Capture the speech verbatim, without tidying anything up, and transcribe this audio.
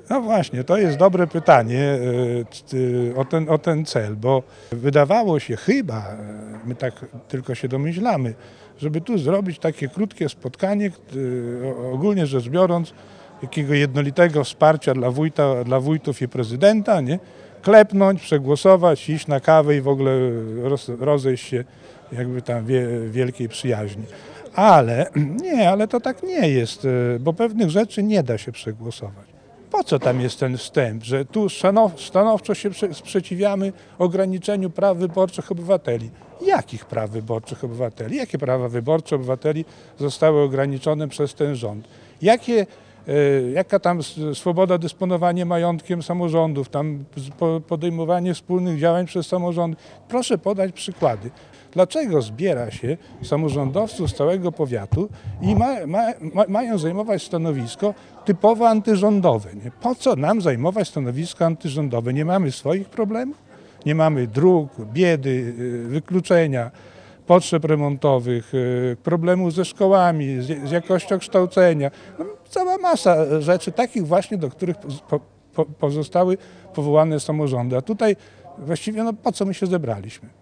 No właśnie, to jest dobre pytanie y, o ten, o ten cel, bo wydawało się chyba, y, my tak tylko się domyślamy, żeby tu zrobić takie krótkie spotkanie, y, ogólnie rzecz biorąc, takiego jednolitego wsparcia dla wójta, dla wójtów i prezydenta, nie? Klepnąć, przegłosować, iść na kawę i w ogóle roz, rozejść się jakby tam wie, wielkiej przyjaźni. Ale nie, ale to tak nie jest, bo pewnych rzeczy nie da się przegłosować. Po co tam jest ten wstęp, że tu stanowczo się sprzeciwiamy ograniczeniu praw wyborczych obywateli? Jakich praw wyborczych obywateli? Jakie prawa wyborcze obywateli zostały ograniczone przez ten rząd? Jakie, jaka tam swoboda dysponowania majątkiem samorządów, tam podejmowanie wspólnych działań przez samorządy? Proszę podać przykłady. Dlaczego zbiera się samorządowców z całego powiatu i ma, ma, ma, mają zajmować stanowisko typowo antyrządowe? Nie? Po co nam zajmować stanowisko antyrządowe? Nie mamy swoich problemów? Nie mamy dróg, biedy, wykluczenia, potrzeb remontowych, problemów ze szkołami, z, z jakością kształcenia. No, cała masa rzeczy takich właśnie, do których po, po, pozostały powołane samorządy. A tutaj właściwie no, po co my się zebraliśmy?